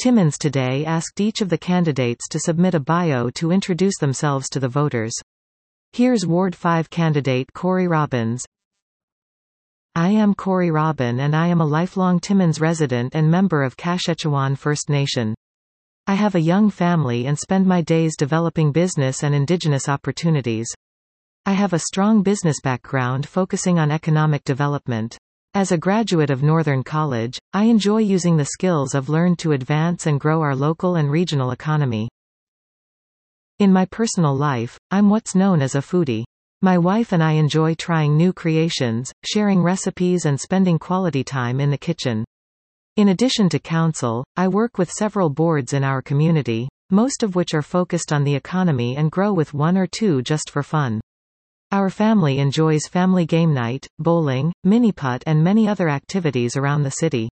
Timmins Today asked each of the candidates to submit a bio to introduce themselves to the voters. Here's Ward 5 candidate Corey Robbins. I am Corey Robin and I am a lifelong Timmins resident and member of Kashechewan First Nation. I have a young family and spend my days developing business and indigenous opportunities. I have a strong business background focusing on economic development. As a graduate of Northern College, I enjoy using the skills I've learned to advance and grow our local and regional economy. In my personal life, I'm what's known as a foodie. My wife and I enjoy trying new creations, sharing recipes and spending quality time in the kitchen. In addition to council, I work with several boards in our community, most of which are focused on the economy and grow with one or two just for fun. Our family enjoys family game night, bowling, mini-putt and many other activities around the city.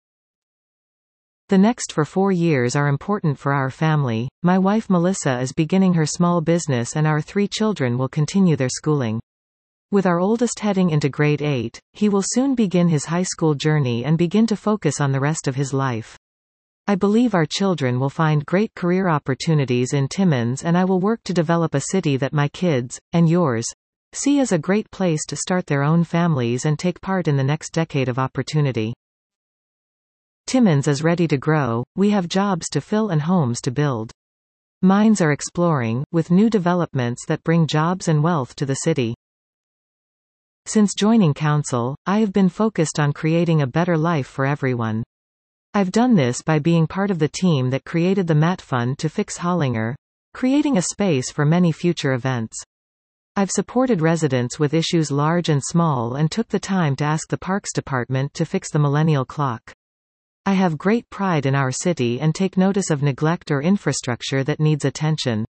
The next 4 years are important for our family. My wife Melissa is beginning her small business and our 3 children will continue their schooling. With our oldest heading into grade 8, he will soon begin his high school journey and begin to focus on the rest of his life. I believe our children will find great career opportunities in Timmins and I will work to develop a city that my kids, and yours, see as a great place to start their own families and take part in the next decade of opportunity. Timmins is ready to grow, we have jobs to fill and homes to build. Minds are exploring, with new developments that bring jobs and wealth to the city. Since joining council, I have been focused on creating a better life for everyone. I've done this by being part of the team that created the Mat Fund to fix Hollinger, creating a space for many future events. I've supported residents with issues large and small and took the time to ask the Parks Department to fix the millennial clock. I have great pride in our city and take notice of neglect or infrastructure that needs attention.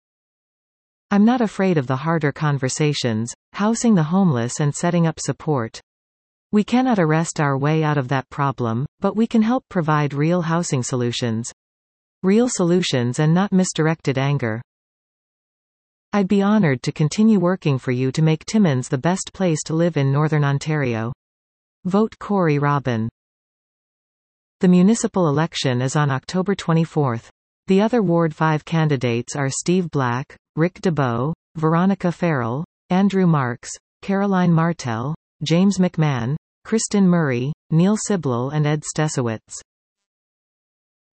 I'm not afraid of the harder conversations, housing the homeless and setting up support. We cannot arrest our way out of that problem, but we can help provide real housing solutions. Real solutions and not misdirected anger. I'd be honored to continue working for you to make Timmins the best place to live in Northern Ontario. Vote Corey Robin. The municipal election is on October 24th. The other Ward 5 candidates are Steve Black, Rick DeBow, Veronica Farrell, Andrew Marks, Caroline Martel, James McMahon, Kristen Murray, Neil Siblel and Ed Stesowitz.